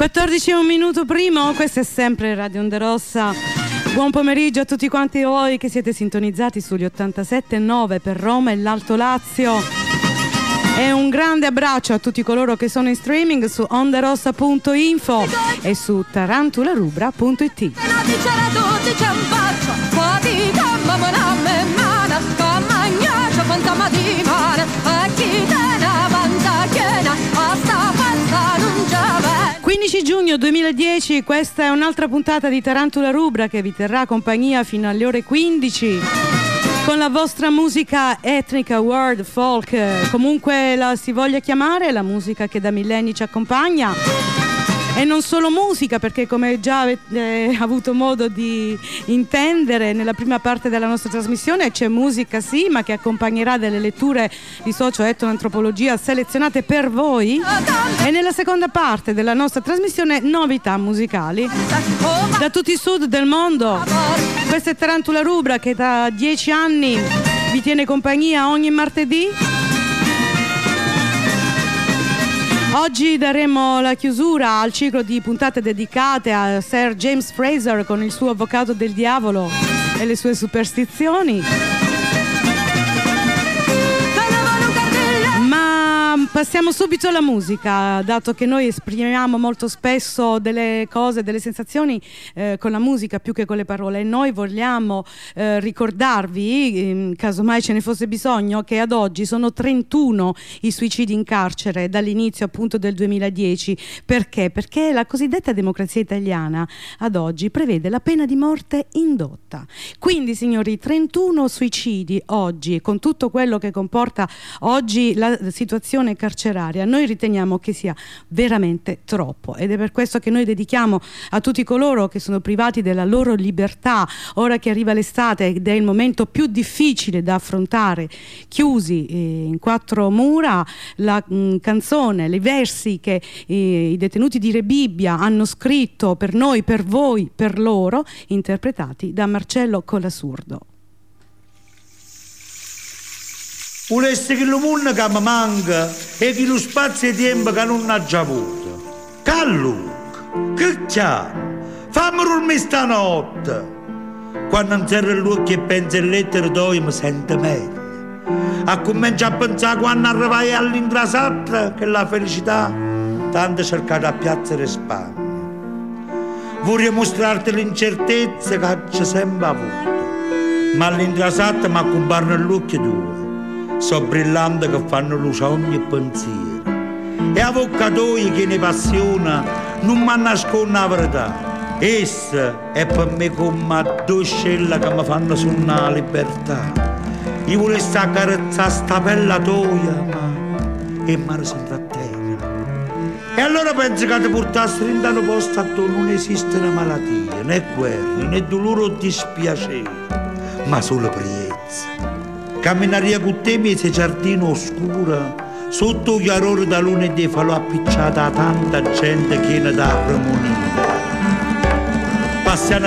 14 e un minuto primo, questa è sempre Radio Onda Rossa. Buon pomeriggio a tutti quanti voi che siete sintonizzati sugli 87.9 per Roma e l'Alto Lazio. E un grande abbraccio a tutti coloro che sono in streaming su ondarossa.info e su tarantularubra.it. Giugno 2010, questa è un'altra puntata di Tarantula Rubra che vi terrà compagnia fino alle ore 15 con la vostra musica etnica, world, folk, comunque la si voglia chiamare, la musica che da millenni ci accompagna. E non solo musica, perché come già avete avuto modo di intendere nella prima parte della nostra trasmissione c'è musica sì, ma che accompagnerà delle letture di socio-etnoantropologia selezionate per voi, e nella seconda parte della nostra trasmissione novità musicali da tutti i sud del mondo. Questa è Tarantula Rubra che da 10 anni vi tiene compagnia ogni martedì. Oggi daremo la chiusura al ciclo di puntate dedicate a Sir James Fraser con il suo Avvocato del Diavolo e le sue superstizioni. Passiamo subito alla musica, dato che noi esprimiamo molto spesso delle cose, delle sensazioni con la musica più che con le parole, e noi vogliamo ricordarvi, casomai ce ne fosse bisogno, che ad oggi sono 31 i suicidi in carcere dall'inizio appunto del 2010. Perché? Perché la cosiddetta democrazia italiana ad oggi prevede la pena di morte indotta. Quindi, signori, 31 suicidi oggi, con tutto quello che comporta oggi la situazione carceraria, noi riteniamo che sia veramente troppo, ed è per questo che noi dedichiamo a tutti coloro che sono privati della loro libertà, ora che arriva l'estate ed è il momento più difficile da affrontare, chiusi in quattro mura, la canzone, i versi che i detenuti di Rebibbia hanno scritto per noi, per voi, per loro, interpretati da Marcello Colasurdo. Volesse che il mondo che mi manca e che lo spazio e tempo che non ha già avuto. Callu, che c'ha? Fammi dormire stanotte. Quando non serve l'occhio e penso alle lettere d'oggi mi sento meglio. A cominciare a pensare quando arrivai all'intrasatra che la felicità tanto cercata a Piazza Respagna. Vorrei mostrarti l'incertezza che c'è sempre avuto, ma all'intrasatra mi accompagna l'occhio tuo. So brillanti che fanno luce a ogni pensiero, e avvocatoi che ne passiona non mi nasconde la verità. Essa è per me come due scelle che mi fanno suonare la libertà. Io volessi accarezzare sta bella toia, ma è mare sempre a terra. E allora penso che ti portassi in un posto dove non esiste una malattia, né guerra, né dolore o dispiacere, ma solo priezza. Camminaria con te in questo giardino oscuro, sotto il chiarore da lunedì falò appicciata a tanta gente piena da armonia. Passiano,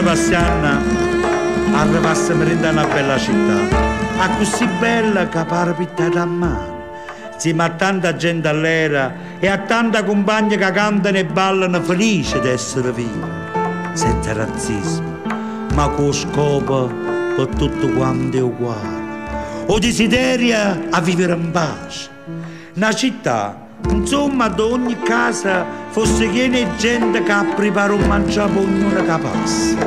arrivassimo in una bella città, a così bella che pare pittata a mano. Insieme a tanta gente all'era e a tanta compagna che cantano e ballano felici di essere vivi, senza razzismo, ma con scopo per tutto quanto è uguale. O desideria a vivere in pace. Una città, insomma, ad ogni casa fosse piena di gente che prepara un mangiare per ognuno che passa.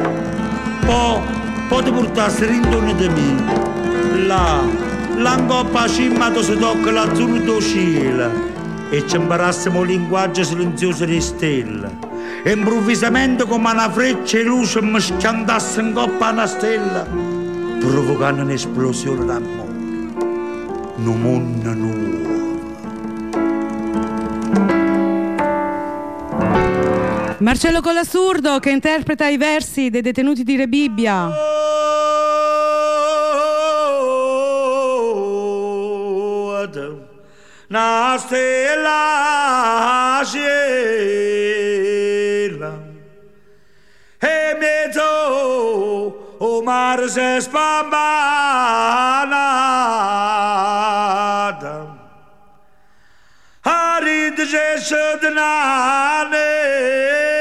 Poi ti portassi intorno di me, là in coppa a cima dove si tocca l'azzurro del cielo, e ci imparassimo il linguaggio silenzioso delle stelle. E improvvisamente come una freccia e luce mi schiantasse in coppa una stella, provocando un'esplosione d'amore. Un mondo nuovo. Marcello Colasurdo che interpreta i versi dei detenuti di Rebibbia. Una stella ciela e mezzo o mare si spambana a ridere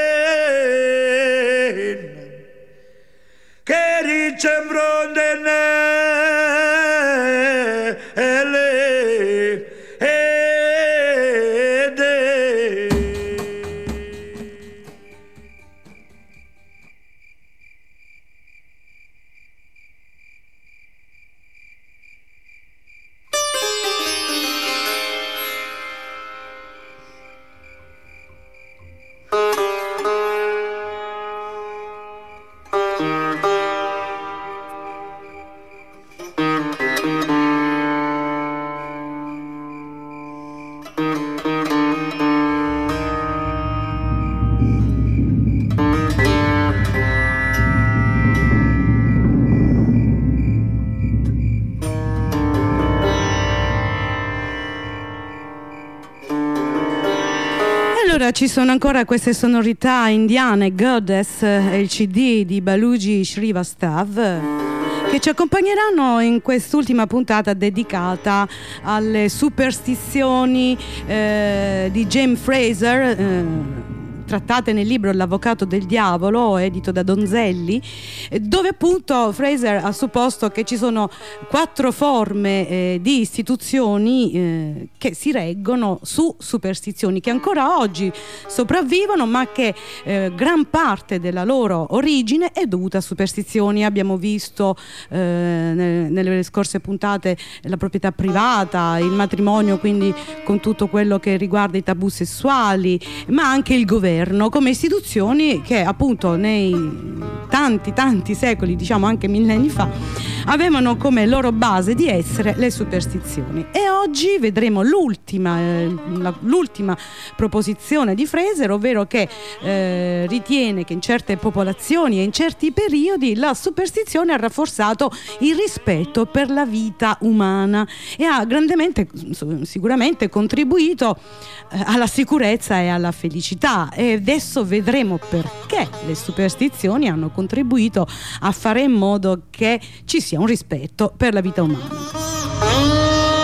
Allora ci sono ancora queste sonorità indiane, Goddess e il CD di Balaji Srivastav, che ci accompagneranno in quest'ultima puntata dedicata alle superstizioni di James Fraser, trattate nel libro L'avvocato del diavolo, edito da Donzelli, dove appunto Fraser ha supposto che ci sono 4 forme di istituzioni che si reggono su superstizioni che ancora oggi sopravvivono, ma che gran parte della loro origine è dovuta a superstizioni. Abbiamo visto nelle scorse puntate la proprietà privata, il matrimonio, quindi con tutto quello che riguarda i tabù sessuali, ma anche il governo come istituzioni che appunto nei tanti secoli, diciamo anche millenni fa, avevano come loro base di essere le superstizioni. E oggi vedremo l'ultima proposizione di Fraser, ovvero che ritiene che in certe popolazioni e in certi periodi la superstizione ha rafforzato il rispetto per la vita umana e ha grandemente, sicuramente, contribuito alla sicurezza e alla felicità. E adesso vedremo perché le superstizioni hanno contribuito a fare in modo che ci sia un rispetto per la vita umana.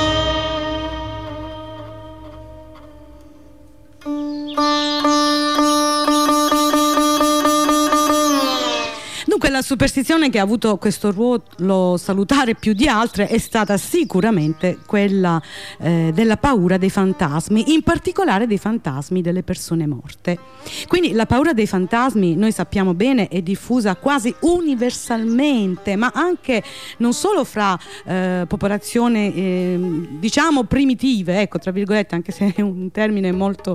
La superstizione che ha avuto questo ruolo salutare più di altre è stata sicuramente quella della paura dei fantasmi, in particolare dei fantasmi delle persone morte. Quindi la paura dei fantasmi, noi sappiamo bene, è diffusa quasi universalmente, ma anche non solo fra popolazioni diciamo primitive, ecco, tra virgolette, anche se è un termine molto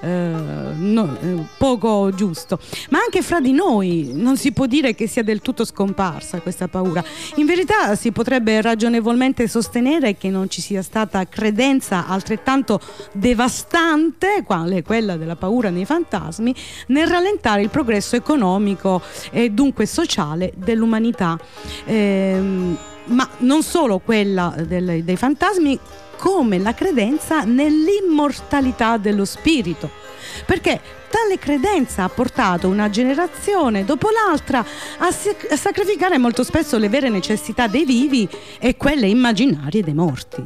poco giusto, ma anche fra di noi. Non si può dire che sia del tutto scomparsa questa paura. In verità si potrebbe ragionevolmente sostenere che non ci sia stata credenza altrettanto devastante, quale quella della paura nei fantasmi, nel rallentare il progresso economico e dunque sociale dell'umanità. Ma non solo quella dei fantasmi, come la credenza nell'immortalità dello spirito, perché tale credenza ha portato una generazione dopo l'altra a sacrificare molto spesso le vere necessità dei vivi e quelle immaginarie dei morti.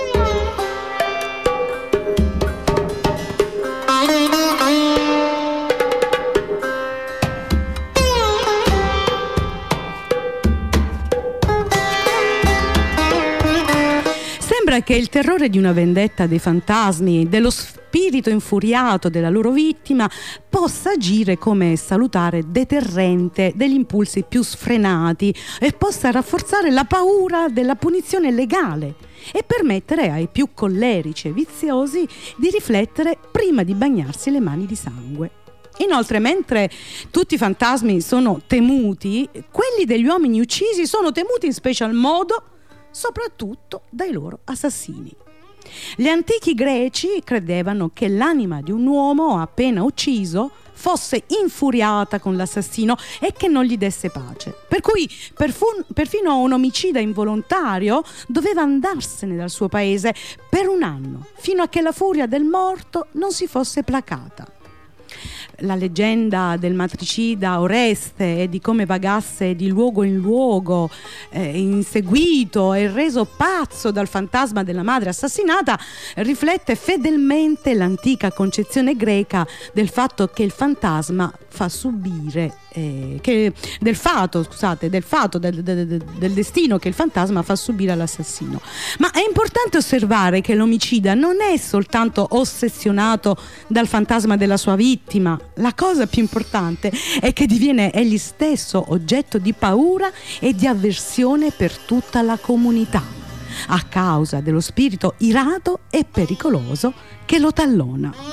Sembra che il terrore di una vendetta dei fantasmi, dello spirito infuriato della loro vittima, possa agire come salutare deterrente degli impulsi più sfrenati e possa rafforzare la paura della punizione legale e permettere ai più collerici e viziosi di riflettere prima di bagnarsi le mani di sangue. Inoltre, mentre tutti i fantasmi sono temuti, quelli degli uomini uccisi sono temuti in special modo soprattutto dai loro assassini. Gli antichi greci credevano che l'anima di un uomo appena ucciso fosse infuriata con l'assassino e che non gli desse pace. Per cui perfino un omicida involontario doveva andarsene dal suo paese per un anno, fino a che la furia del morto non si fosse placata. La leggenda del matricida Oreste e di come vagasse di luogo in luogo, inseguito e reso pazzo dal fantasma della madre assassinata, riflette fedelmente l'antica concezione greca del fatto che il fantasma fa subire del destino che il fantasma fa subire all'assassino. Ma è importante osservare che l'omicida non è soltanto ossessionato dal fantasma della sua vittima. La cosa più importante è che diviene egli stesso oggetto di paura e di avversione per tutta la comunità, a causa dello spirito irato e pericoloso che lo tallona.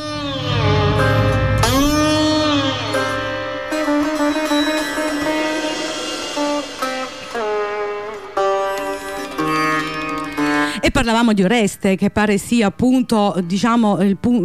E parlavamo di Oreste, che pare sia appunto, diciamo,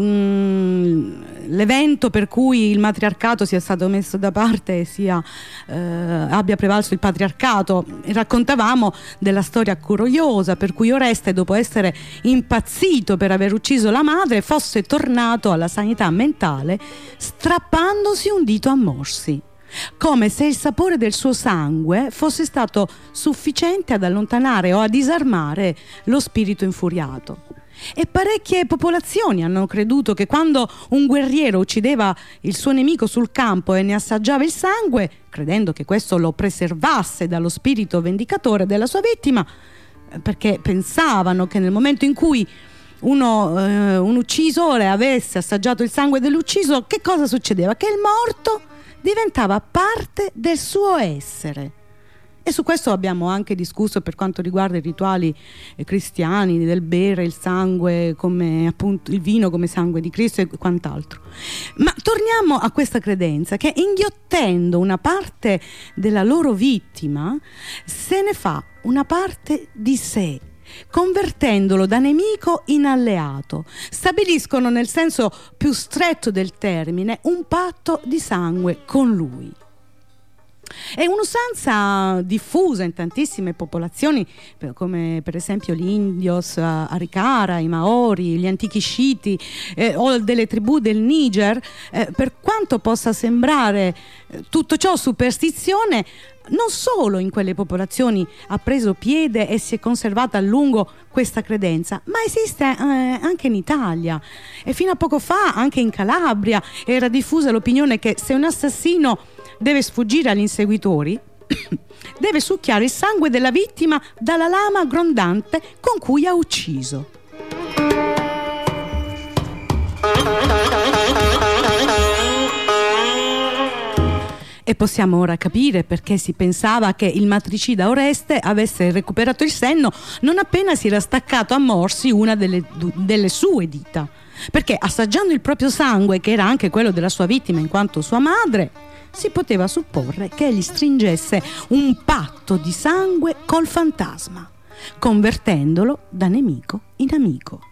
l'evento per cui il matriarcato sia stato messo da parte e abbia prevalso il patriarcato. Raccontavamo della storia curiosa per cui Oreste, dopo essere impazzito per aver ucciso la madre, fosse tornato alla sanità mentale strappandosi un dito a morsi, come se il sapore del suo sangue fosse stato sufficiente ad allontanare o a disarmare lo spirito infuriato. E parecchie popolazioni hanno creduto che quando un guerriero uccideva il suo nemico sul campo e ne assaggiava il sangue, credendo che questo lo preservasse dallo spirito vendicatore della sua vittima, perché pensavano che nel momento in cui un uccisore avesse assaggiato il sangue dell'ucciso, che cosa succedeva? Che il morto diventava parte del suo essere. E su questo abbiamo anche discusso per quanto riguarda i rituali cristiani del bere il sangue come appunto il vino come sangue di Cristo e quant'altro. Ma torniamo a questa credenza che, inghiottendo una parte della loro vittima, se ne fa una parte di sé, convertendolo da nemico in alleato. Stabiliscono, nel senso più stretto del termine, un patto di sangue con lui. È un'usanza diffusa in tantissime popolazioni, come per esempio gli indios Arikara, i Maori, gli antichi Sciiti o delle tribù del Niger. Per quanto possa sembrare tutto ciò superstizione, non solo in quelle popolazioni ha preso piede e si è conservata a lungo questa credenza, ma esiste anche in Italia, e fino a poco fa anche in Calabria era diffusa l'opinione che se un assassino deve sfuggire agli inseguitori deve succhiare il sangue della vittima dalla lama grondante con cui ha ucciso. E possiamo ora capire perché si pensava che il matricida Oreste avesse recuperato il senno non appena si era staccato a morsi una delle sue dita, perché assaggiando il proprio sangue, che era anche quello della sua vittima in quanto sua madre, si poteva supporre che egli stringesse un patto di sangue col fantasma, convertendolo da nemico in amico.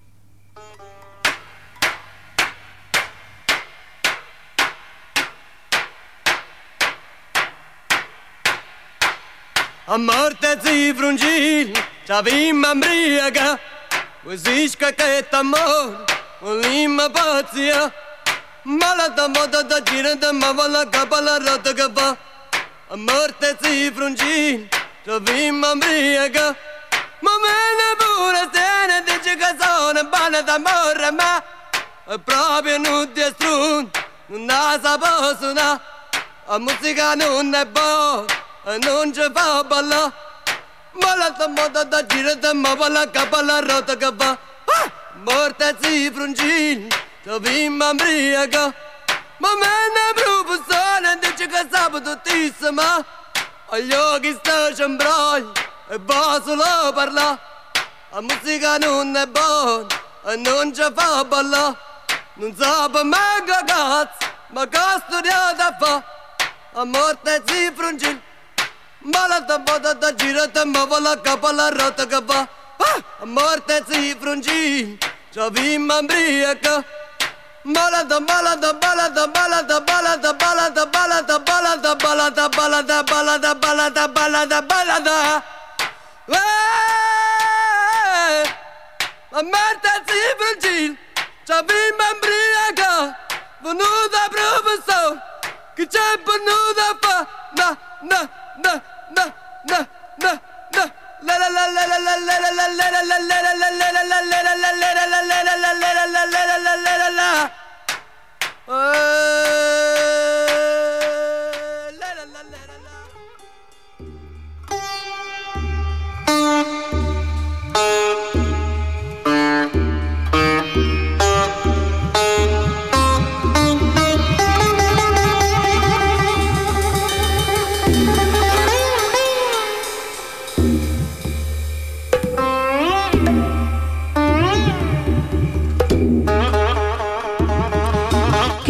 A morte si frungil, c'avimmo ambriaca, usisca che t'amor, un'imma pazzia, ma la moda da gira da ma la capa la rota che va. A morte si frungil, c'avimmo ambriaca, ma me ne pure se ne dice che sono buona d'amore, ma è proprio non ti strun, non la sapevo suonare, la musica non è buona. Non ci fa balla, ma la moda da gira da ma la capa la rota che va. Morte si frungil, t'avimmo ambriaca, ma me ne professore dice che sabato tissima, agli occhi sta cembraglia e va solo parla, la musica non è buona e non ci fa balla, non sape mega cazzo, ma che studiata fa, a morte si frungil. Ma la moda da gira da ma la capa la rota che va. A morte si frungì, c'avimmo ambriaca. Balada, balada, balada, balada, balada, balada, balada, balada, balada, balada, balada, balada, balada, balada. A morte si frungì, c'avimmo ambriaca. Venuta professore, che c'è venuta fa. Na, na. Na na na na na la la la la la la la la la la la la la la la la la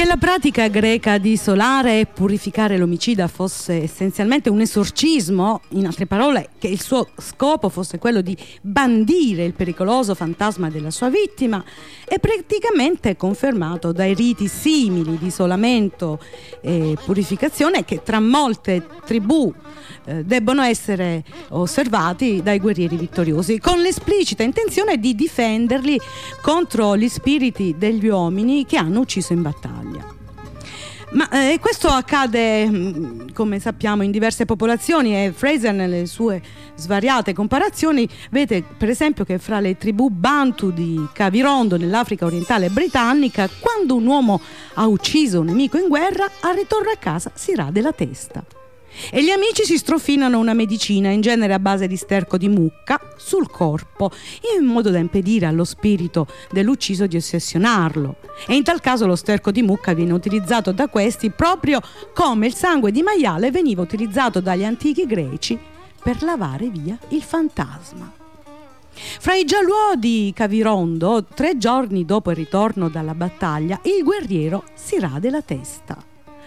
la pratica greca di isolare e purificare l'omicida fosse essenzialmente un esorcismo, in altre parole, che il suo scopo fosse quello di bandire il pericoloso fantasma della sua vittima, è praticamente confermato dai riti simili di isolamento e purificazione che tra molte tribù debbono essere osservati dai guerrieri vittoriosi, con l'esplicita intenzione di difenderli contro gli spiriti degli uomini che hanno ucciso in battaglia. Ma questo accade, come sappiamo, in diverse popolazioni, e Fraser nelle sue svariate comparazioni vede per esempio che fra le tribù Bantu di Kavirondo nell'Africa orientale britannica, quando un uomo ha ucciso un nemico in guerra, al ritorno a casa si rade la testa. E gli amici si strofinano una medicina, in genere a base di sterco di mucca, sul corpo, in modo da impedire allo spirito dell'ucciso di ossessionarlo. E in tal caso lo sterco di mucca viene utilizzato da questi proprio come il sangue di maiale veniva utilizzato dagli antichi greci per lavare via il fantasma. Fra i gialluò di Kavirondo, 3 giorni dopo il ritorno dalla battaglia, il guerriero si rade la testa.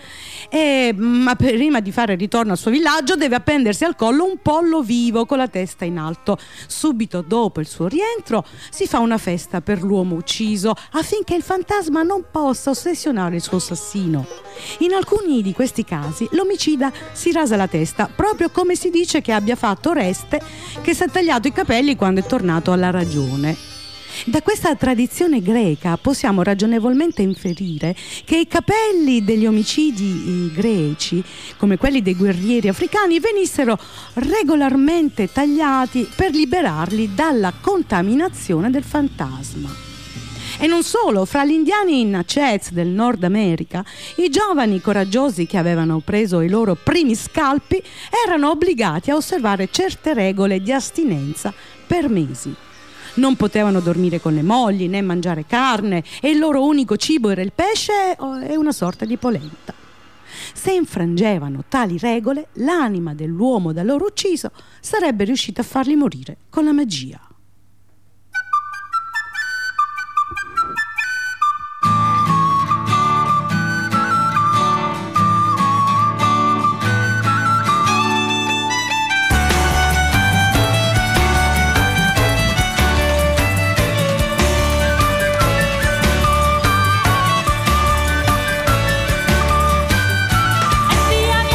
Ma prima di fare il ritorno al suo villaggio deve appendersi al collo un pollo vivo con la testa in alto. Subito dopo il suo rientro si fa una festa per l'uomo ucciso affinché il fantasma non possa ossessionare il suo assassino. In alcuni di questi casi l'omicida si rasa la testa, proprio come si dice che abbia fatto Oreste, che si è tagliato i capelli quando è tornato alla ragione. Da questa tradizione greca possiamo ragionevolmente inferire che i capelli degli omicidi greci, come quelli dei guerrieri africani, venissero regolarmente tagliati per liberarli dalla contaminazione del fantasma. E non solo, fra gli indiani Natchez del Nord America, i giovani coraggiosi che avevano preso i loro primi scalpi erano obbligati a osservare certe regole di astinenza per mesi. Non potevano dormire con le mogli né mangiare carne e il loro unico cibo era il pesce e una sorta di polenta. Se infrangevano tali regole, l'anima dell'uomo da loro ucciso sarebbe riuscita a farli morire con la magia.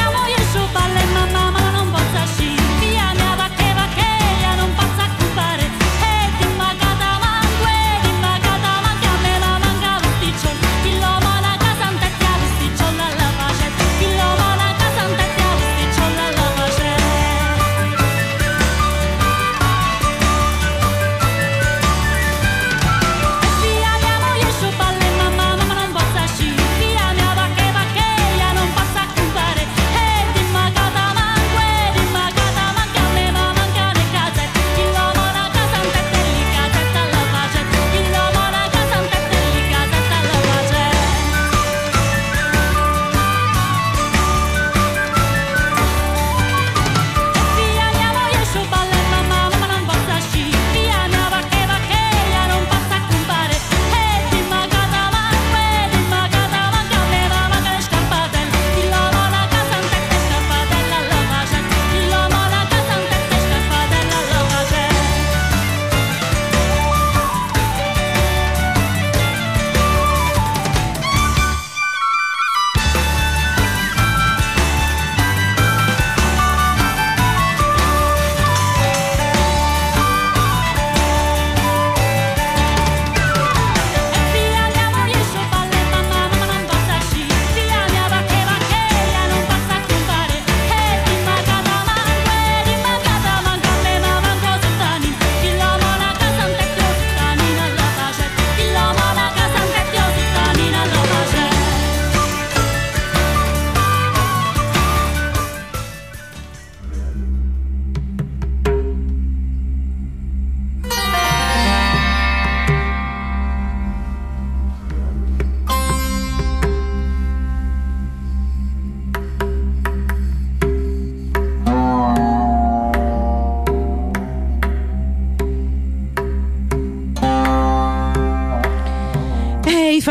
Via mia vacche vaccheia, non pazza a cupare.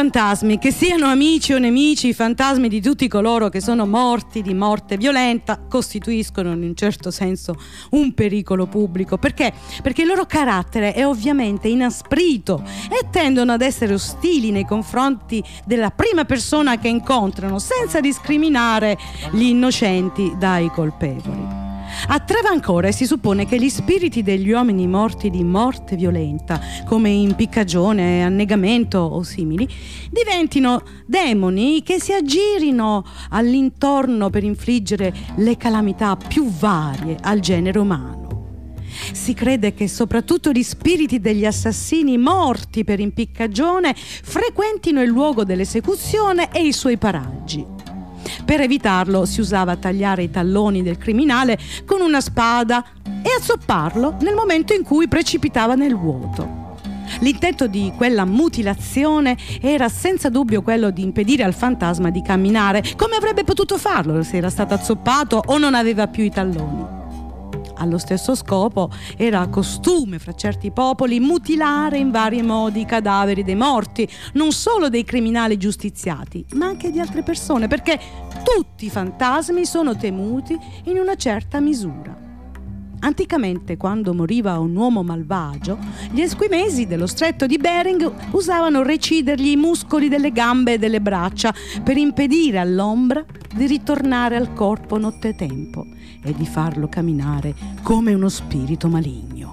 fantasmi, che siano amici o nemici, i fantasmi di tutti coloro che sono morti di morte violenta costituiscono in un certo senso un pericolo pubblico. Perché? Perché il loro carattere è ovviamente inasprito e tendono ad essere ostili nei confronti della prima persona che incontrano, senza discriminare gli innocenti dai colpevoli. A Travancore si suppone che gli spiriti degli uomini morti di morte violenta, come impiccagione, annegamento o simili, diventino demoni che si aggirino all'intorno per infliggere le calamità più varie al genere umano. Si crede che soprattutto gli spiriti degli assassini morti per impiccagione frequentino il luogo dell'esecuzione e i suoi paraggi. Per evitarlo si usava tagliare i talloni del criminale con una spada e azzopparlo nel momento in cui precipitava nel vuoto. L'intento di quella mutilazione era senza dubbio quello di impedire al fantasma di camminare, come avrebbe potuto farlo se era stato azzoppato o non aveva più i talloni. Allo stesso scopo era costume fra certi popoli mutilare in vari modi i cadaveri dei morti, non solo dei criminali giustiziati, ma anche di altre persone, perché tutti i fantasmi sono temuti in una certa misura. Anticamente, quando moriva un uomo malvagio, gli esquimesi dello stretto di Bering usavano recidergli i muscoli delle gambe e delle braccia per impedire all'ombra di ritornare al corpo nottetempo e di farlo camminare come uno spirito maligno.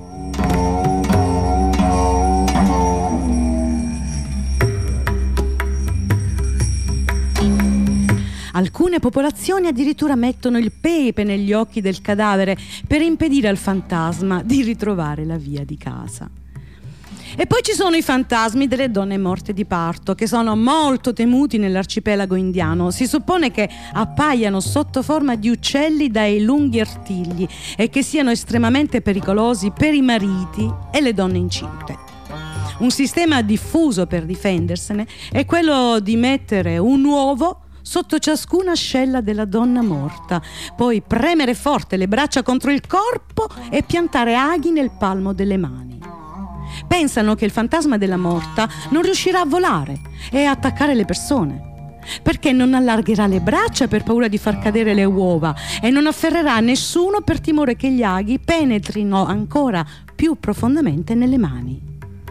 Alcune popolazioni addirittura mettono il pepe negli occhi del cadavere per impedire al fantasma di ritrovare la via di casa. E poi ci sono i fantasmi delle donne morte di parto, che sono molto temuti nell'arcipelago indiano. Si suppone che appaiano sotto forma di uccelli dai lunghi artigli e che siano estremamente pericolosi per i mariti e le donne incinte. Un sistema diffuso per difendersene è quello di mettere un uovo sotto ciascuna ascella della donna morta, poi premere forte le braccia contro il corpo e piantare aghi nel palmo delle mani. Pensano che il fantasma della morta non riuscirà a volare e a attaccare le persone, perché non allargherà le braccia per paura di far cadere le uova e non afferrerà nessuno per timore che gli aghi penetrino ancora più profondamente nelle mani.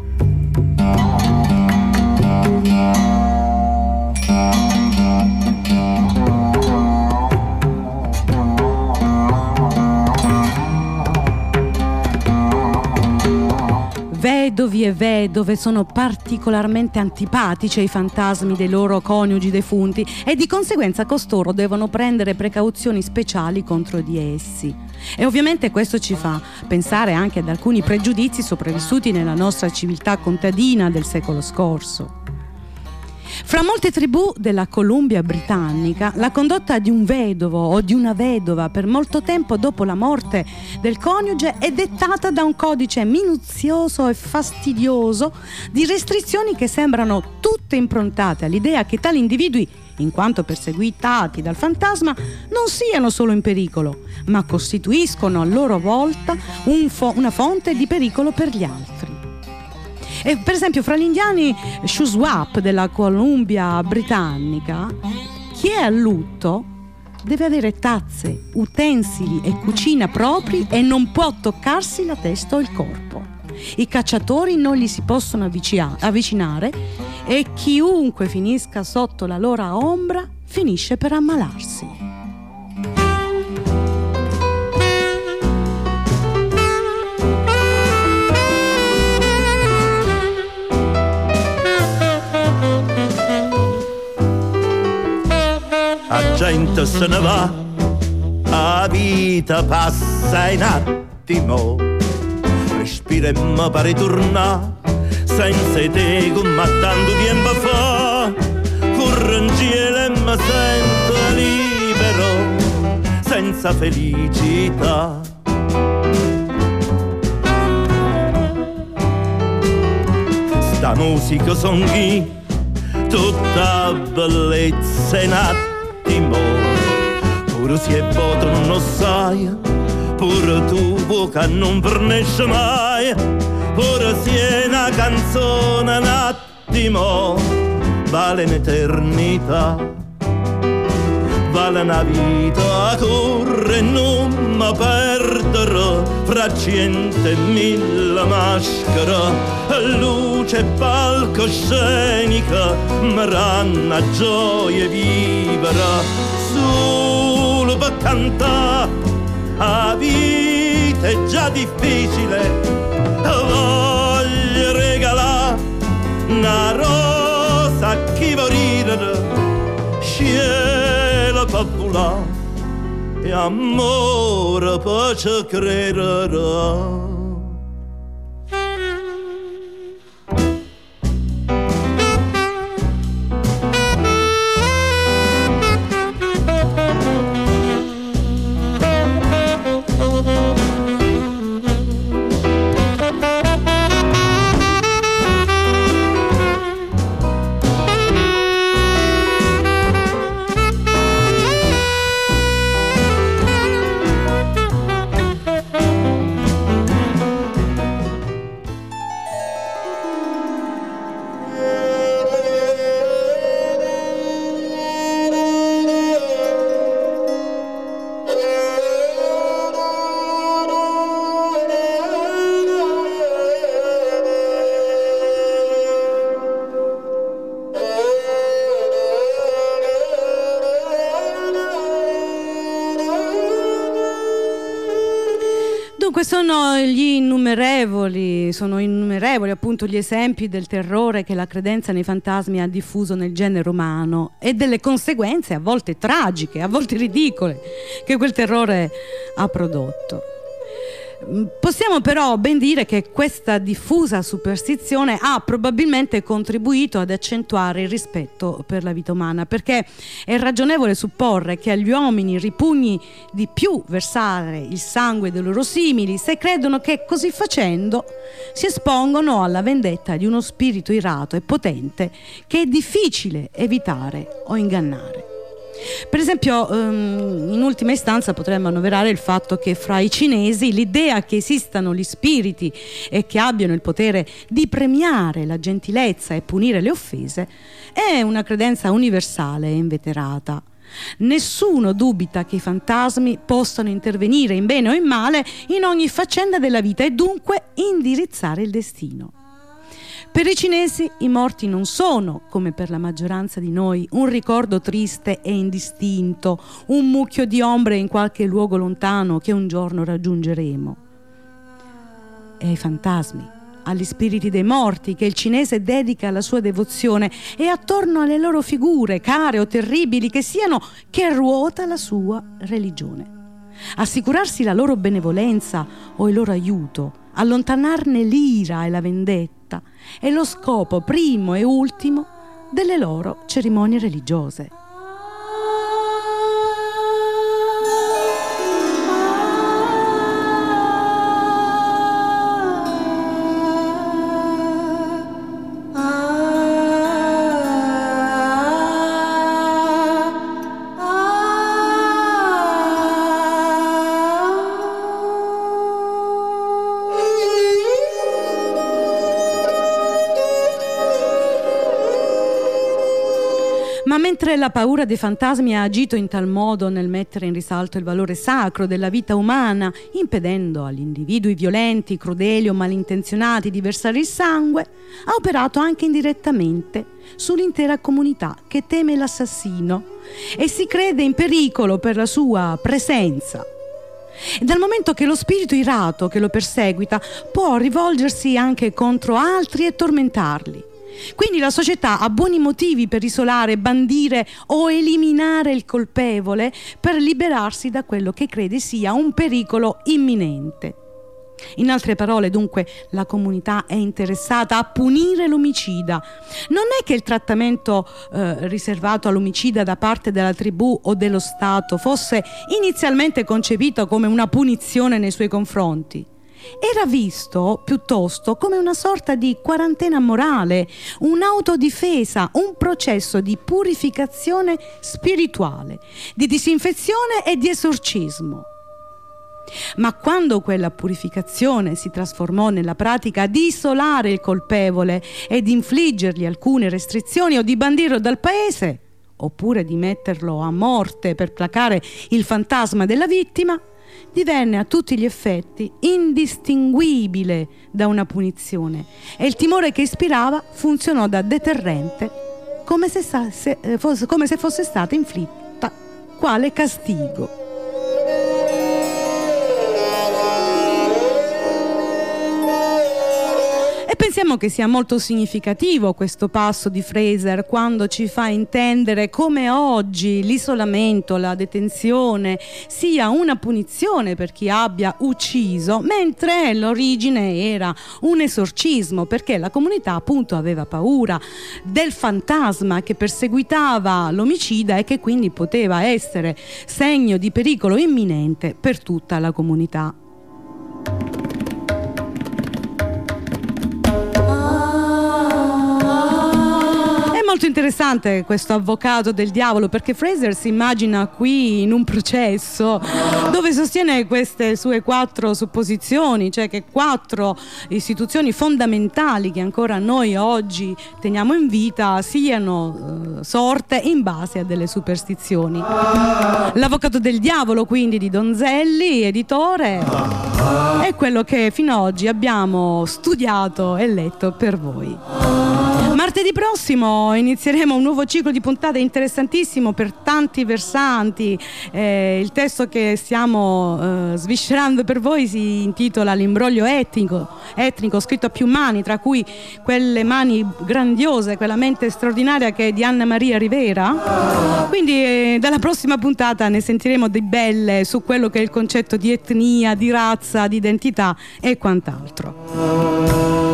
Vedovi e vedove sono particolarmente antipatici ai fantasmi dei loro coniugi defunti e di conseguenza costoro devono prendere precauzioni speciali contro di essi. E ovviamente questo ci fa pensare anche ad alcuni pregiudizi sopravvissuti nella nostra civiltà contadina del secolo scorso. Fra molte tribù della Columbia britannica, la condotta di un vedovo o di una vedova per molto tempo dopo la morte del coniuge è dettata da un codice minuzioso e fastidioso di restrizioni che sembrano tutte improntate all'idea che tali individui, in quanto perseguitati dal fantasma, non siano solo in pericolo, ma costituiscono a loro volta una fonte di pericolo per gli altri. E per esempio fra gli indiani Shuswap della Columbia britannica, chi è a lutto deve avere tazze, utensili e cucina propri e non può toccarsi la testa o il corpo. I cacciatori non gli si possono avvicinare e chiunque finisca sotto la loro ombra finisce per ammalarsi. La gente se ne va, la vita passa in attimo, respiremmo per ritornare, senza te come tanto tempo fa, corro in cielo e mi sento libero, senza felicità. Sta musica son chi, tutta bellezza in attimo, pure se è vuoto non lo sai, pure tu bocca non fornisce mai, pure se è una canzone un attimo vale un'eternità. Vale una vita a correre e non mi perdere fra cento e mille maschere. Luce e palcoscenica mi ranno a gioia vivere. Solo per cantare la vita è già difficile. Voglio regalare una rosa a chi vuol ridere. Per volare e amore per ci credere. Sono innumerevoli appunto gli esempi del terrore che la credenza nei fantasmi ha diffuso nel genere umano e delle conseguenze a volte tragiche, a volte ridicole che quel terrore ha prodotto. Possiamo però ben dire che questa diffusa superstizione ha probabilmente contribuito ad accentuare il rispetto per la vita umana, perché è ragionevole supporre che agli uomini ripugni di più versare il sangue dei loro simili se credono che così facendo si espongono alla vendetta di uno spirito irato e potente che è difficile evitare o ingannare. Per esempio, in ultima istanza potremmo annoverare il fatto che fra i cinesi l'idea che esistano gli spiriti e che abbiano il potere di premiare la gentilezza e punire le offese è una credenza universale e inveterata. Nessuno dubita che i fantasmi possano intervenire in bene o in male in ogni faccenda della vita e dunque indirizzare il destino. Per i cinesi i morti non sono, come per la maggioranza di noi, un ricordo triste e indistinto, un mucchio di ombre in qualche luogo lontano che un giorno raggiungeremo. E ai fantasmi, agli spiriti dei morti che il cinese dedica la sua devozione e attorno alle loro figure, care o terribili che siano, che ruota la sua religione. Assicurarsi la loro benevolenza o il loro aiuto, allontanarne l'ira e la vendetta è lo scopo primo e ultimo delle loro cerimonie religiose. Ma mentre la paura dei fantasmi ha agito in tal modo nel mettere in risalto il valore sacro della vita umana, impedendo agli individui violenti, crudeli o malintenzionati di versare il sangue, ha operato anche indirettamente sull'intera comunità che teme l'assassino e si crede in pericolo per la sua presenza. E dal momento che lo spirito irato che lo perseguita può rivolgersi anche contro altri e tormentarli. Quindi la società ha buoni motivi per isolare, bandire o eliminare il colpevole per liberarsi da quello che crede sia un pericolo imminente. In altre parole, dunque, la comunità è interessata a punire l'omicida. Non è che il trattamento riservato all'omicida da parte della tribù o dello Stato fosse inizialmente concepito come una punizione nei suoi confronti. Era visto piuttosto come una sorta di quarantena morale, un'autodifesa, un processo di purificazione spirituale, di disinfezione e di esorcismo. Ma quando quella purificazione si trasformò nella pratica di isolare il colpevole e di infliggergli alcune restrizioni o di bandirlo dal paese, oppure di metterlo a morte per placare il fantasma della vittima, divenne a tutti gli effetti indistinguibile da una punizione e il timore che ispirava funzionò da deterrente, come se fosse stata inflitta quale castigo. Pensiamo che sia molto significativo questo passo di Fraser quando ci fa intendere come oggi l'isolamento, la detenzione sia una punizione per chi abbia ucciso, mentre l'origine era un esorcismo, perché la comunità appunto aveva paura del fantasma che perseguitava l'omicida e che quindi poteva essere segno di pericolo imminente per tutta la comunità. Molto interessante questo avvocato del diavolo, perché Fraser si immagina qui in un processo dove sostiene queste sue 4 supposizioni, cioè che 4 istituzioni fondamentali che ancora noi oggi teniamo in vita siano sorte in base a delle superstizioni. L'avvocato del diavolo quindi di Donzelli, editore, è quello che fino ad oggi abbiamo studiato e letto per voi. Martedì prossimo inizieremo un nuovo ciclo di puntate interessantissimo per tanti versanti. Il testo che stiamo sviscerando per voi si intitola L'imbroglio etnico, scritto a più mani, tra cui quelle mani grandiose, quella mente straordinaria che è di Anna Maria Rivera. Quindi dalla prossima puntata ne sentiremo di belle su quello che è il concetto di etnia, di razza, di identità e quant'altro.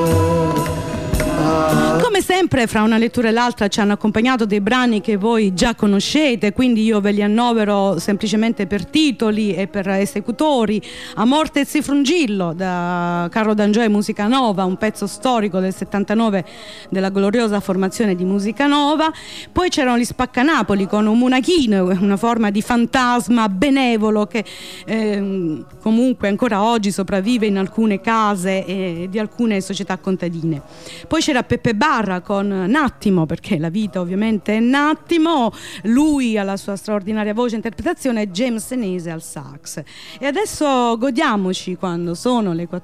Come sempre, fra una lettura e l'altra ci hanno accompagnato dei brani che voi già conoscete, quindi io ve li annovero semplicemente per titoli e per esecutori. Amortez e Frungillo da Carlo D'Angio e Musica Nova, un pezzo storico del 79 della gloriosa formazione di Musica Nova. Poi c'erano gli Spaccanapoli con un munachino, una forma di fantasma benevolo che comunque ancora oggi sopravvive in alcune case di alcune società contadine. Poi c'era Peppe Barra con N'attimo, perché la vita ovviamente è N'attimo, lui alla sua straordinaria voce e interpretazione e James Senese al sax. E adesso godiamoci, quando sono le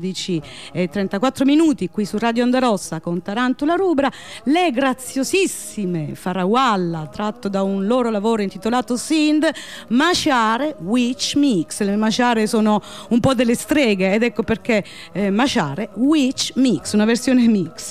14:34 qui su Radio Onda Rossa con Tarantula Rubra, le graziosissime Farawalla, tratto da un loro lavoro intitolato Sind, Mashare Witch Mix. Le Mashare sono un po' delle streghe ed ecco perché Mashare Witch Mix, una versione mix.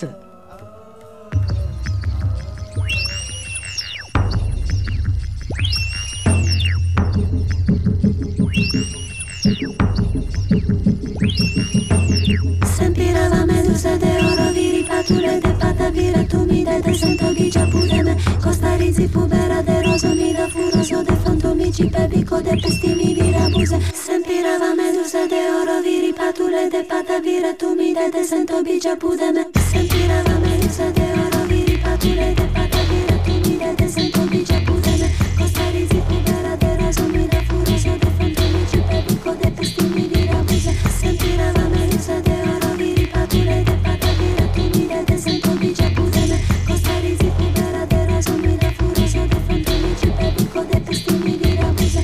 Sempirava medusa de oro viri patule de patavira tumide de sento ghigia pudeme costarizi pubera de roso mida furoso de fantomici pebico de pestimi virabuse. Sempirava medusa de oro viri patule de patavira tumide de sento ghigia pudeme. Sempirava medusa de oro viri patule de patavira tumide de sento ghigia pudeme costarizi pubera de roso mida furoso de fantomici pebico de pestimi virabuse. Sempirava medusa de oro viri patule de patavira tumide de sento ghigia pudeme costarizi pubera de roso mida furoso de fantomici pebico de pestimi virabuse.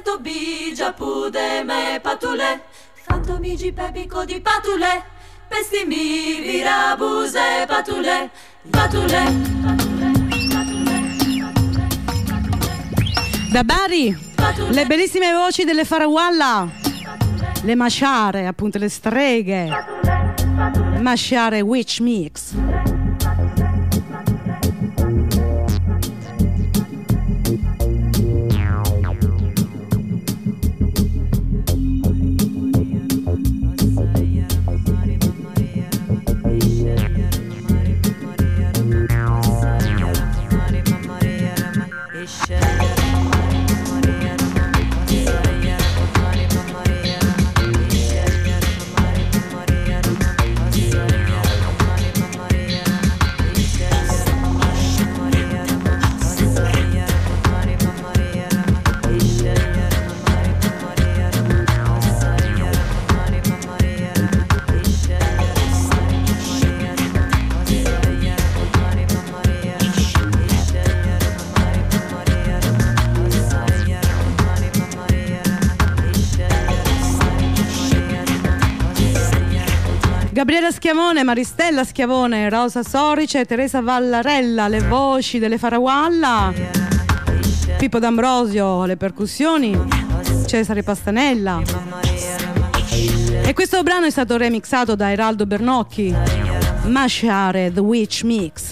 sento bigia pude me patule, fantomigi pepico di patule, pestimi virabuse patule, patule. Da Bari, le bellissime voci delle Farawalla, le masciare, appunto le streghe, masciare Witch Mix. Gabriela Schiavone, Maristella Schiavone, Rosa Sorice, Teresa Vallarella, le voci delle Farawalla, Pippo D'Ambrosio, le percussioni, Cesare Pastanella. E questo brano è stato remixato da Eraldo Bernocchi, Masciare The Witch Mix.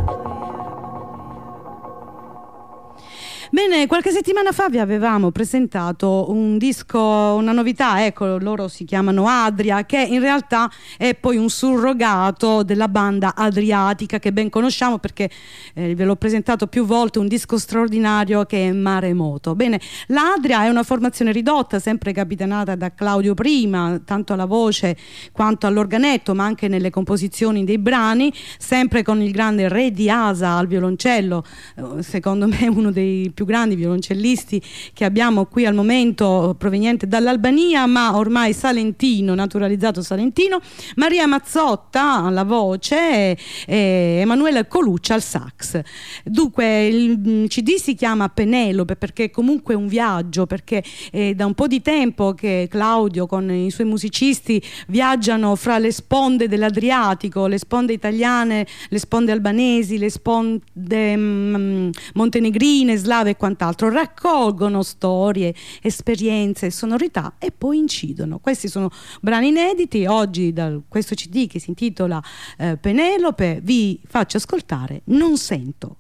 Bene, qualche settimana fa vi avevamo presentato un disco, una novità, ecco, loro si chiamano Adria, che in realtà è poi un surrogato della banda Adriatica che ben conosciamo perché ve l'ho presentato più volte, un disco straordinario che è Maremoto. Bene, l'Adria è una formazione ridotta, sempre capitanata da Claudio Prima, tanto alla voce quanto all'organetto, ma anche nelle composizioni dei brani, sempre con il grande Re di Asa al violoncello, secondo me uno dei più grandi violoncellisti che abbiamo qui al momento, proveniente dall'Albania ma ormai salentino, naturalizzato salentino, Maria Mazzotta alla voce e Emanuele Coluccia al sax. Dunque il CD si chiama Penelope perché è comunque un viaggio, perché è da un po' di tempo che Claudio con i suoi musicisti viaggiano fra le sponde dell'Adriatico, le sponde italiane, le sponde albanesi, le sponde montenegrine, slave e quant'altro, raccolgono storie, esperienze, sonorità e poi incidono. Questi sono brani inediti. Oggi da questo CD che si intitola Penelope vi faccio ascoltare Non sento.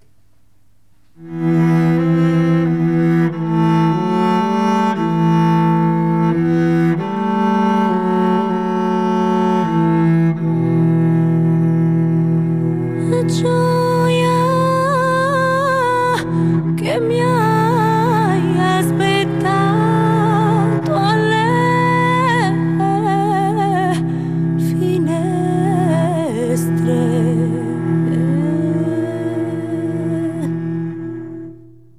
Che mi hai aspettato alle finestre.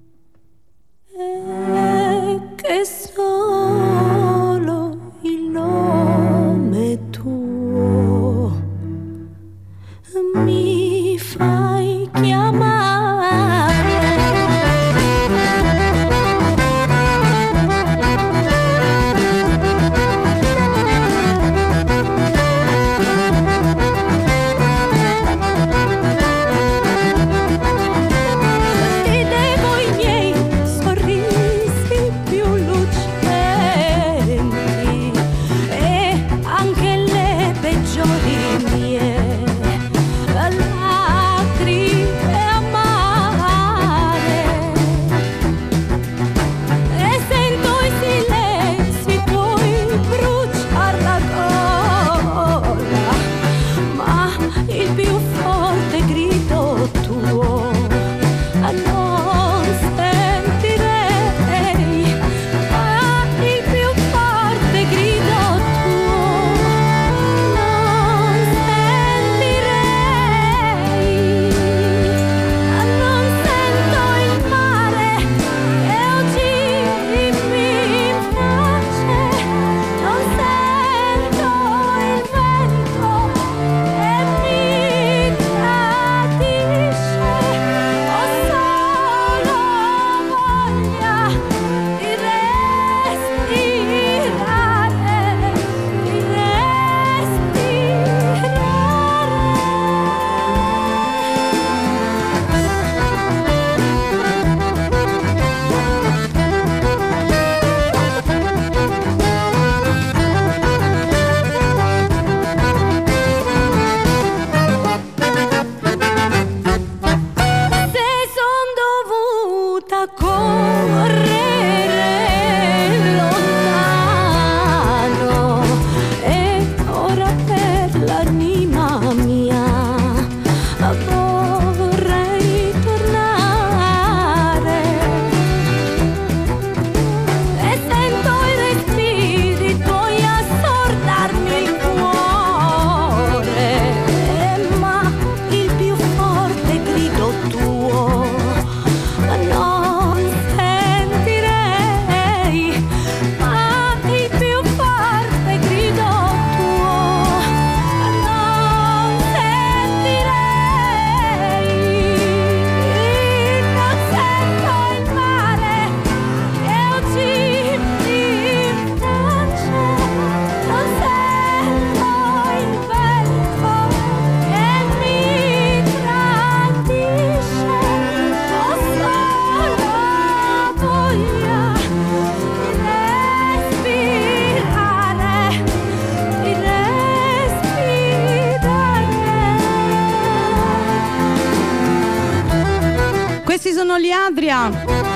Sono gli Adria,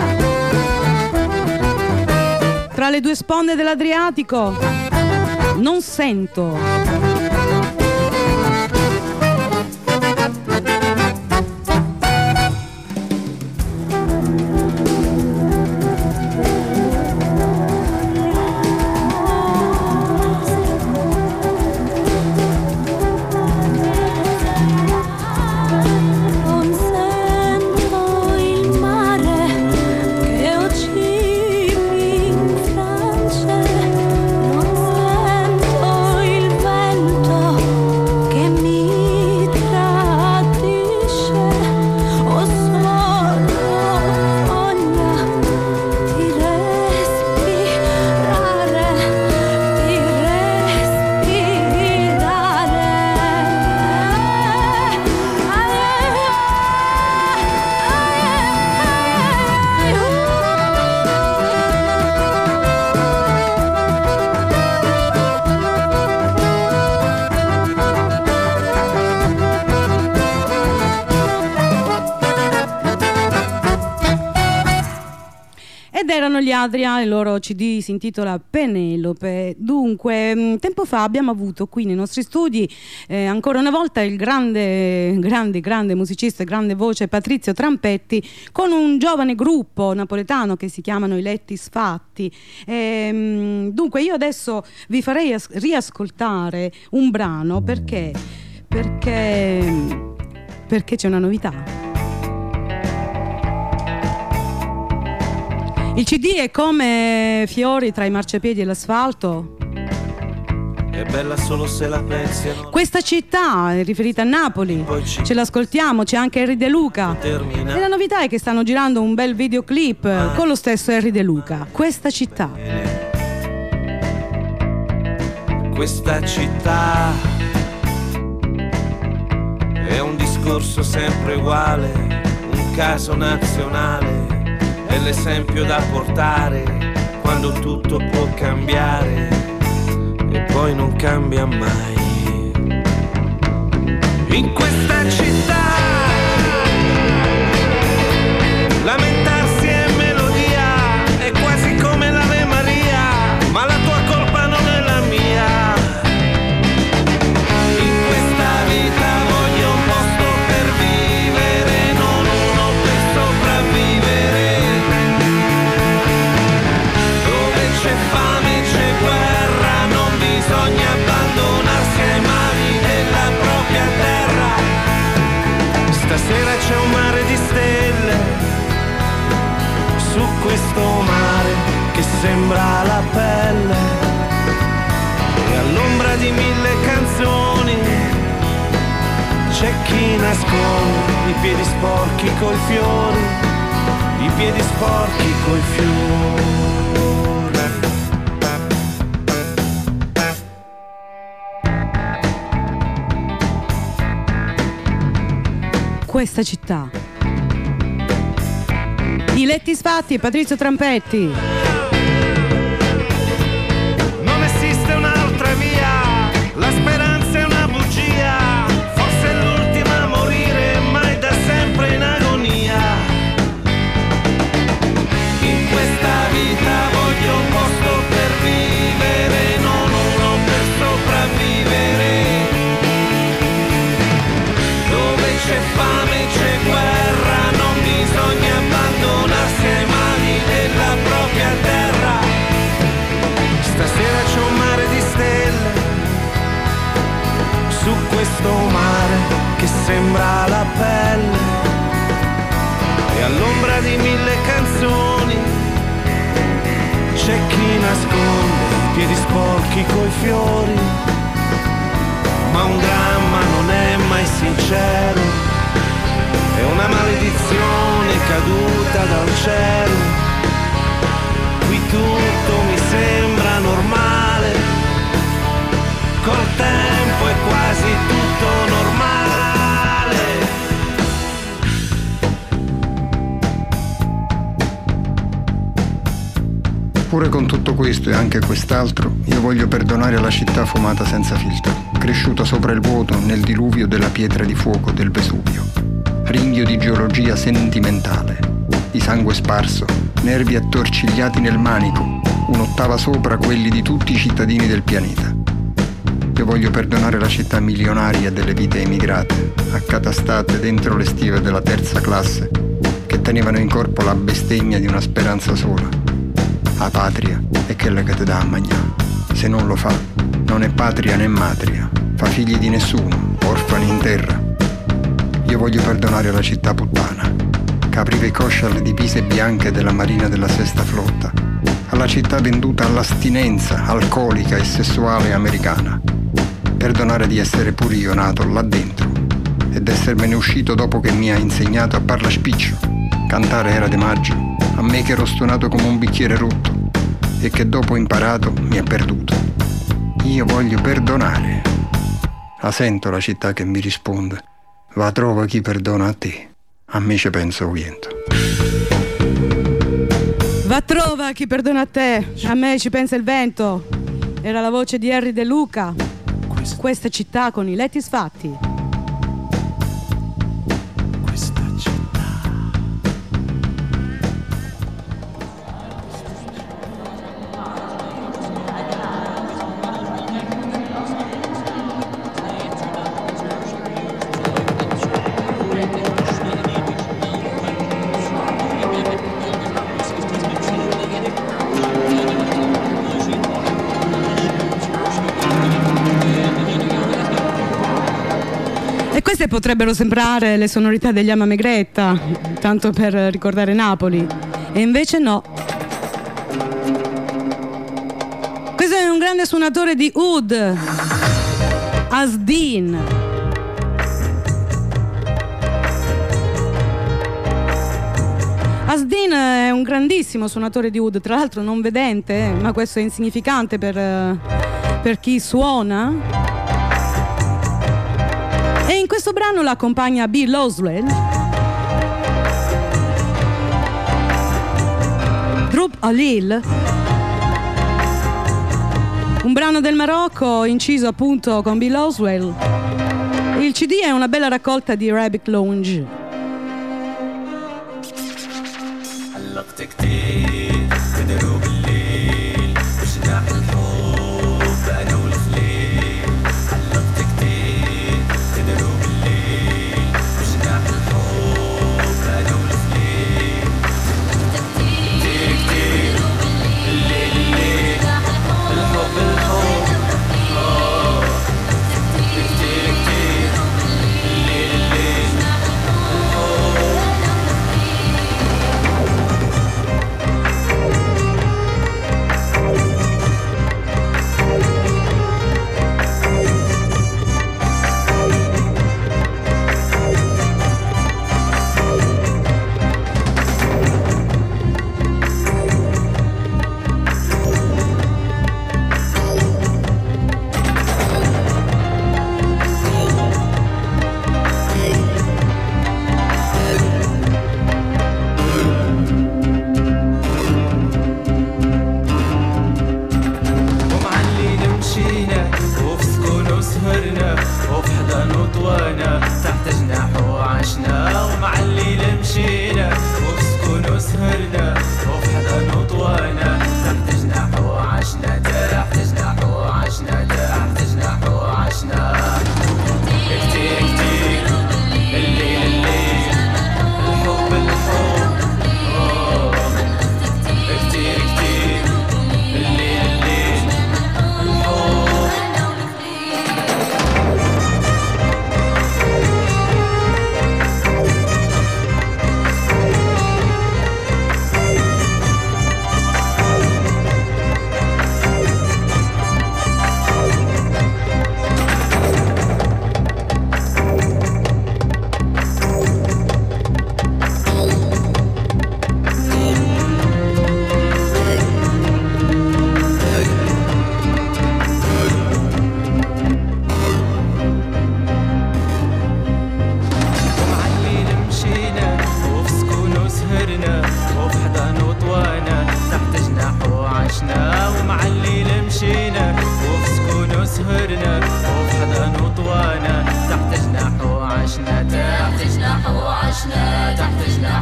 tra le due sponde dell'Adriatico. Non sento. Erano gli Adria, il loro CD si intitola Penelope. Dunque, tempo fa abbiamo avuto qui nei nostri studi ancora una volta il grande musicista e grande voce Patrizio Trampetti con un giovane gruppo napoletano che si chiamano I Letti Sfatti. Dunque io adesso vi farei riascoltare un brano perché c'è una novità. Il CD è come fiori tra i marciapiedi e l'asfalto. È bella solo se la pensi. Questa città è riferita a Napoli. Ce l'ascoltiamo, c'è anche Harry De Luca. E la novità è che stanno girando un bel videoclip con lo stesso Harry De Luca. Questa città. Questa città è un discorso sempre uguale, un caso nazionale. È l'esempio da portare quando tutto può cambiare e poi non cambia mai. In questa città lamentarsi è melodia, è quasi come l'Ave Maria, ma la tua colpa non è la mia. In questa vita voglio un posto per vivere, non uno per sopravvivere. C'è fame, c'è guerra, non bisogna abbandonarsi ai mali della propria terra. Stasera c'è un mare di stelle, su questo mare che sembra la pelle, e all'ombra di 1000 canzoni c'è chi nasconde i piedi sporchi coi fiori, i piedi sporchi coi fiori. Questa città. I Letti Sfatti e Patrizio Trampetti. Non esiste un'altra via, la speranza è una bugia, forse è l'ultima a morire, ma è da sempre in agonia. In di 1000 canzoni. C'è chi nasconde i piedi sporchi coi fiori, ma un dramma non è mai sincero, è una maledizione caduta dal cielo. Qui tutto mi sembra normale, col tempo è quasi tutto normale. Pure con tutto questo e anche quest'altro, io voglio perdonare la città fumata senza filtro, cresciuta sopra il vuoto nel diluvio della pietra di fuoco del Vesuvio. Ringhio di geologia sentimentale, di sangue sparso, nervi attorcigliati nel manico, un'ottava sopra quelli di tutti i cittadini del pianeta. Io voglio perdonare la città milionaria delle vite emigrate, accatastate dentro le stive della terza classe, che tenevano in corpo la bestemmia di una speranza sola. La patria è quella che ti dà a mangiare. Se non lo fa, non è patria né matria. Fa figli di nessuno, orfani in terra. Io voglio perdonare la città puttana, che apriva i cosci alle divise bianche della marina della sesta flotta, alla città venduta all'astinenza alcolica e sessuale americana. Perdonare di essere pure io nato là dentro ed essermene uscito dopo che mi ha insegnato a parla spiccio. Cantare era di maggio, a me che ero stonato come un bicchiere rotto e che dopo imparato mi ha perduto. Io voglio perdonare. La sento la città che mi risponde: va, trova chi perdona a te, a me ci penso vento. Va, trova chi perdona a te, a me ci pensa il vento. Era la voce di Harry De Luca. Questa città con i letti sfatti. Queste potrebbero sembrare le sonorità degli Amamegretta, tanto per ricordare Napoli, e invece no. Questo è un grande suonatore di oud, Asdin. Asdin è un grandissimo suonatore di oud, tra l'altro non vedente, ma questo è insignificante per chi suona. E in questo brano l'accompagna Bill Oswell, Drup Alil, un brano del Marocco inciso appunto con Bill Oswell. Il CD è una bella raccolta di Arabic Lounge.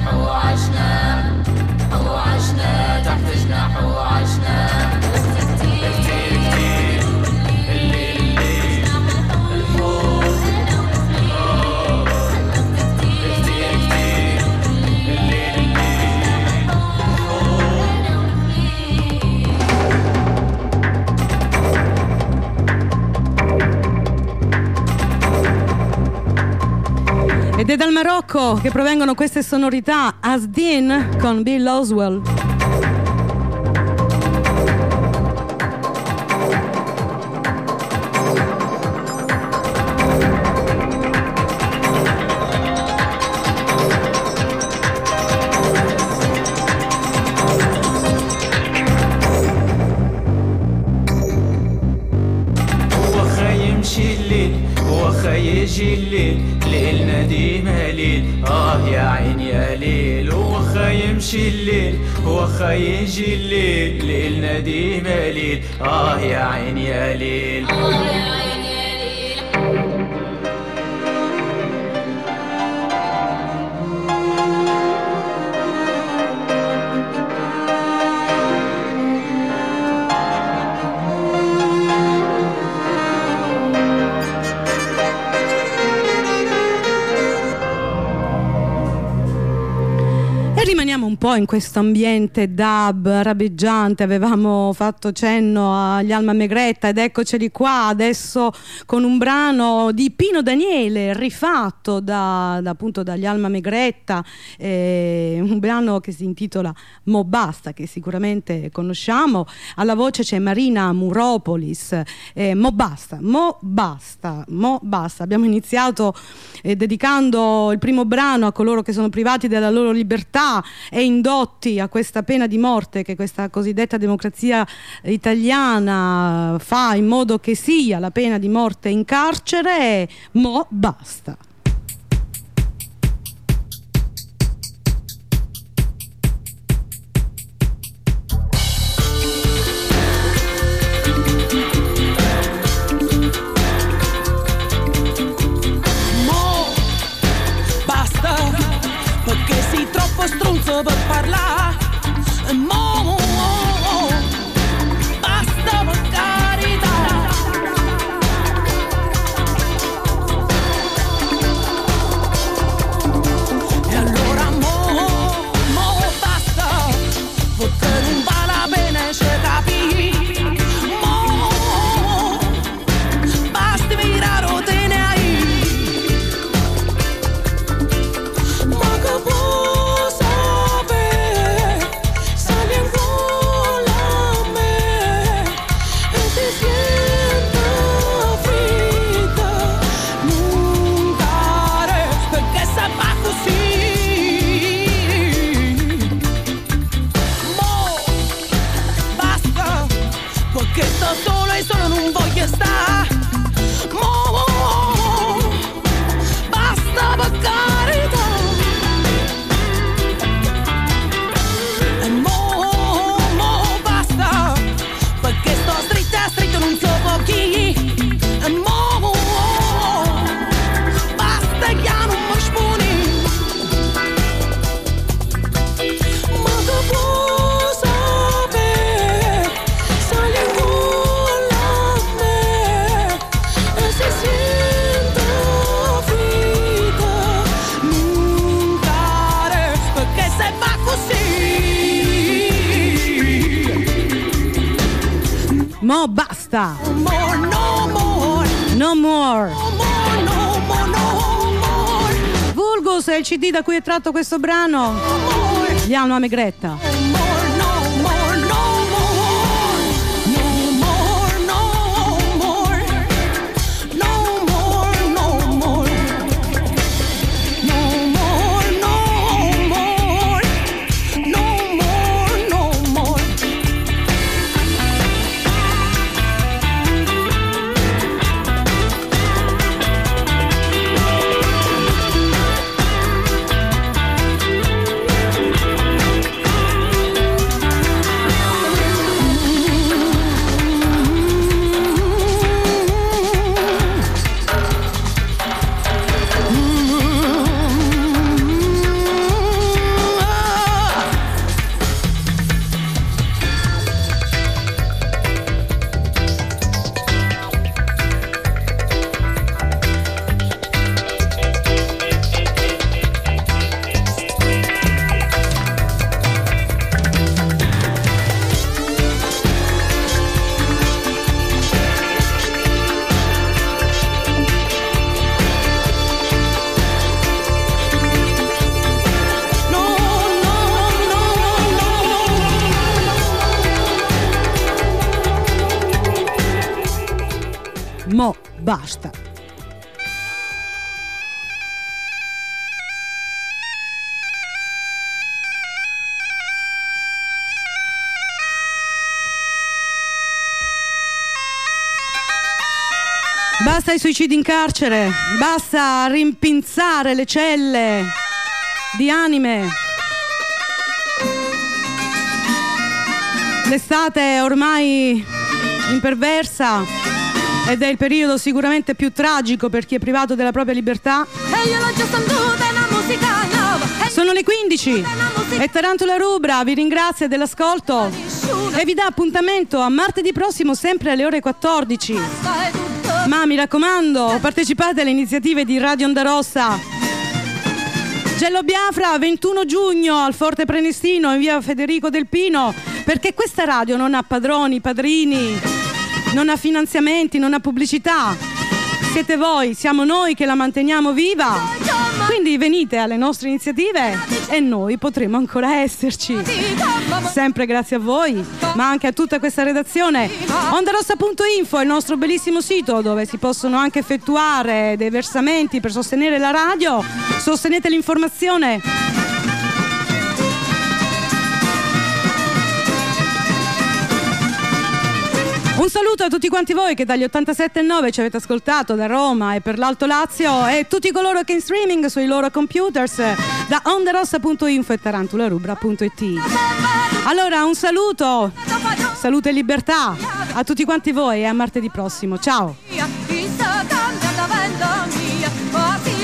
Ed è dal Marocco che provengono queste sonorità, Asdin con Bill Oswald. يجي الليل ليلنا ديما ليل يا عين يا ليل وخا يمشي الليل وخا يجي الليل ليلنا ديما ليل يا عين يا ليل يا عين يا ليل. Rimaniamo un po' in questo ambiente dub arabeggiante, avevamo fatto cenno agli Alma Megretta ed eccoceli qua adesso con un brano di Pino Daniele rifatto appunto dagli Alma Megretta, un brano che si intitola Mo Basta, che sicuramente conosciamo. Alla voce c'è Marina Muropolis. Mo basta, mo basta, mo basta. Abbiamo iniziato dedicando il primo brano a coloro che sono privati della loro libertà e indotti a questa pena di morte che questa cosiddetta democrazia italiana fa in modo che sia la pena di morte in carcere. Mo basta. Strunzo per parlare, mo basta per carità. E allora mo basta, perché non vale la pena ci capì. Mo basta virare o te ne hai. Ma che vuoi? Solo non voglio stare. Mo basta per carità. E mo basta, perché sto stretta non so con chi. E mo basta che non mi spuni. Ma che vuoi sapere? Sali Mo basta. No more, no more. No more. No more, no more, no more. Vulgus è il CD da cui è tratto questo brano. Gli Alma Megretta. Mo basta. Basta i suicidi in carcere, basta rimpinzare le celle di anime. L'estate è ormai imperversa ed è il periodo sicuramente più tragico per chi è privato della propria libertà. Sono le 15 e Tarantula Rubra vi ringrazia dell'ascolto e vi dà appuntamento a martedì prossimo sempre alle ore 14. Ma mi raccomando, partecipate alle iniziative di Radio Onda Rossa. Gello Biafra, 21 giugno al Forte Prenestino in via Federico Del Pino, perché questa radio non ha padroni, padrini, non ha finanziamenti, non ha pubblicità. Siete voi, siamo noi che la manteniamo viva. Quindi venite alle nostre iniziative e noi potremo ancora esserci. Sempre grazie a voi, ma anche a tutta questa redazione. Ondarossa.info è il nostro bellissimo sito dove si possono anche effettuare dei versamenti per sostenere la radio. Sostenete l'informazione. Un saluto a tutti quanti voi che dagli 87.9 ci avete ascoltato da Roma e per l'Alto Lazio e tutti coloro che in streaming sui loro computers da ondarossa.info e tarantularubra.it. Allora un saluto, salute e libertà a tutti quanti voi e a martedì prossimo. Ciao!